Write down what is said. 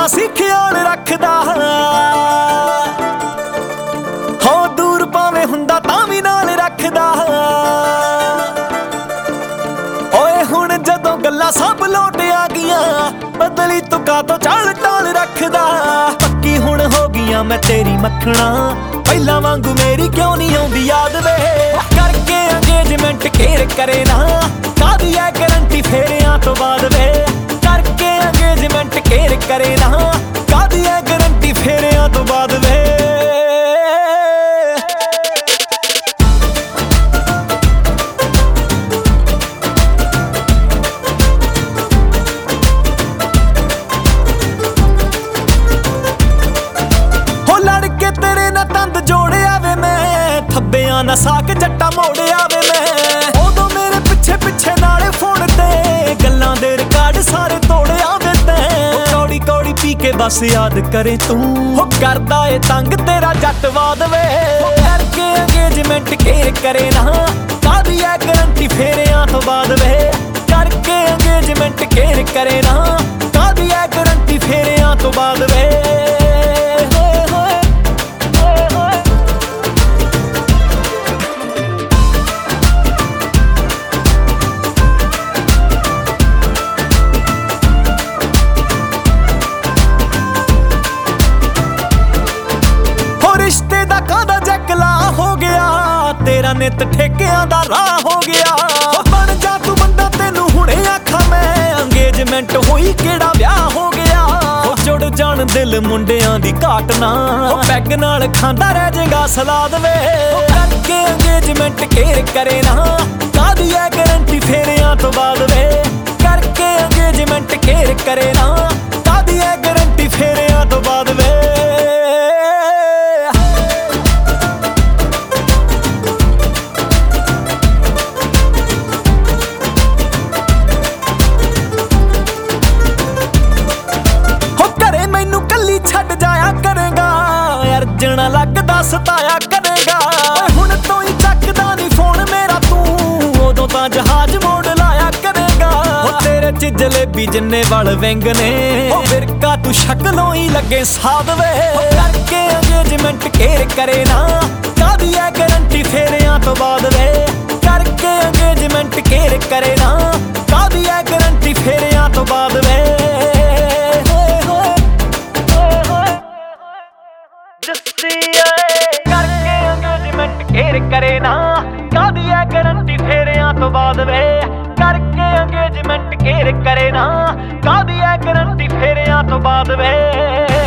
ਤੇਰਾ ਸੀ ਖਿਆਲ ਰੱਖਦਾ। ਹੋ ਦੂਰ ਭਾਵੇਂ ਹੁੰਦਾ ਤਾਂ ਵੀ ਨਾਲ ਰੱਖਦਾ। ਓਏ ਹੁਣ ਜਦੋਂ ਗੱਲਾਂ ਸਭ ਲੋਟ ਆ ਗਈਆਂ, ਬਦਲੀ ਤੂੰ ਕਾਤੋਂ ਚਾਲ ਟਾਲ ਰੱਖਦਾ। ਪੱਕੀ ਹੁਣ ਹੋ ਗਈਆਂ ਮੈਂ ਤੇਰੀ ਮੱਖਣਾ, ਪਹਿਲਾਂ ਵਾਂਗੂ ਮੇਰੀ ਕਿਉਂ ਨਹੀਂ ਆਉਂਦੀ ਯਾਦ ਵੇ। ਕਰਕੇ ਅੰਗੇਜਮੈਂਟ ਕੇਰ ਕਰੇ ਨਾ, ਕਾਹਦੀ ਐ ਗਰੰਟੀ ਫੇਰਿਆਂ ਤੋਂ ਬਾਅਦ ਵੇ। ਕਰਕੇ ਅੰਗੇਜਮੈਂਟ ਕੇਰ ਕਰੇ ਨਾ, ਕਾਹਦੀ ਐ ਗਰੰਟੀ ਫੇਰਿਆਂ ਤੋਂ ਬਾਅਦ ਵੇ। ਥੱਬਿਆਂ ਨਾ ਸਾਕ ਜੱਟਾ ਮੋੜਿਆ ਵੇ ਮੈਂ, ਉਦੋਂ ਮੇਰੇ ਪਿੱਛੇ ਪਿੱਛੇ ਨਾਲੇ ਫੋਨ ਤੇ ਗੱਲਾਂ ਦੇ ਰਿਕਾਰਡ ਸਾਰੇ ਤੋੜਿਆ ਵੇ ਤੈਂ। ਕੌੜੀ ਕੌੜੀ ਪੀ ਕੇ ਬਸ ਯਾਦ ਕਰੇ ਤੂੰ, ਹੋ ਕਰਦਾ ਏ ਤੰਗ ਤੇਰਾ ਜੱਟਵਾਦ ਵੇ। ਕਰਕੇ ਅੰਗੇਜਮੈਂਟ ਕੇਰ ਕਰੇ ਨਾ, ਕਾਹਦੀ ਐ ਗਰੰਟੀ ਫੇਰਿਆਂ ਤੋਂ ਬਾਅਦ ਵੇ। ਕਰਕੇ ਅੰਗੇਜਮੈਂਟ ਕੇਰ ਕਰੇ ਨਾ, ਕਾਹਦੀ ਐ ਗਰੰਟੀ ਫੇਰਿਆਂ ਤੋਂ ਬਾਅਦ ਵੇ। ਰਿਸ਼ਤੇ ਦਾ ਕਾਹਦਾ ਜਗਲਾ ਹੋ ਗਿਆ, ਤੇਰਾ ਨਿੱਤ ਠੇਕਿਆਂ ਦਾ ਰਾਹ ਹੋ ਗਿਆ। ਬਣ ਜਾ ਤੂੰ ਬੰਦਾ, ਤੈਨੂੰ ਹੁਣੇ ਆਖਾਂ ਮੈਂ, ਅੰਗੇਜਮੈਂਟ ਹੋਈ ਕਿਹੜਾ ਵਿਆਹ ਹੋ ਗਿਆ। ਜੁੜ ਜਾਣ ਦਿਲ ਮੁੰਡਿਆਂ ਦੀ ਘਾਟ ਨਾ, ਪੈਗ ਨਾਲ ਖਾਂਦਾ ਰਹਿ ਜਾਏਗਾ ਸਲਾਦ ਵੇ। ਕਰਕੇ ਅੰਗੇਜਮੈਂਟ ਕੇਰ ਕਰੇ ਨਾ, ਕਾਹਦੀ ਐ ਗਰੰਟੀ ਫੇਰਿਆਂ ਤੋਂ ਬਾਅਦ ਵੇ। ਕਰਕੇ ਅੰਗੇਜਮੈਂਟ ਕੇਰ ਕਰੇ ਨਾ, ਕਾਹਦੀ ਐ ਗਰੰਟੀ ਫੇਰਿਆਂ ਤੋਂ ਬਾਅਦ ਵੇ। ਛੱਡ ਜਾਇਆ ਕਰੇਗਾ, ਅਰਜਣਾ ਲੱਗਦਾ ਸਤਾਇਆ ਕਰੇਗਾ। ਹੁਣ ਤੋਂ ਹੀ ਚੱਕਦਾ ਨਹੀਂ ਫੋਨ ਮੇਰਾ ਤੂੰ, ਉਦੋਂ ਤਾਂ ਜਹਾਜ਼ ਮੋੜ ਲਾਇਆ ਕਰੇਗਾ। ਤੇਰੇ ਚ ਜਲੇਬੀ ਜਿੰਨੇ ਵਲ ਵਿੰਗ ਨੇ, ਉਹ ਫਿਰਕਾ ਤੂੰ ਸ਼ਕਲੋਂ ਹੀ ਲੱਗੇ ਸਾਧ ਵੇ। ਕਰਕੇ ਅੰਗੇਜਮੈਂਟ ਕੇਰ ਕਰੇ ਨਾ, ਕਾਹਦੀ ਐ ਗਰੰਟੀ ਫੇਰਿਆਂ ਤੋਂ ਬਾਅਦ ਵੇ। ਕਰਕੇ ਅੰਗੇਜਮੈਂਟ ਕੇਰ ਕਰੇ ਨਾ, ਕਾਹਦੀ ਐ ਗਰੰਟੀ ਫੇਰਿਆਂ ਤੋਂ ਬਾਅਦ ਵੇ। ਕਰਕੇ ਅੰਗੇਜਮੈਂਟ ਕੇਰ ਕਰੇ ਨਾ, ਕਾਹਦੀ ਐ ਗਰੰਟੀ ਫੇਰਿਆਂ ਤੋਂ ਬਾਅਦ ਵੇ। ਕਰਕੇ ਅੰਗੇਜਮੈਂਟ ਕੇਰ ਕਰੇ ਨਾ, ਕਾਹਦੀ ਐ ਗਰੰਟੀ ਫੇਰਿਆਂ ਤੋਂ ਬਾਅਦ ਵੇ।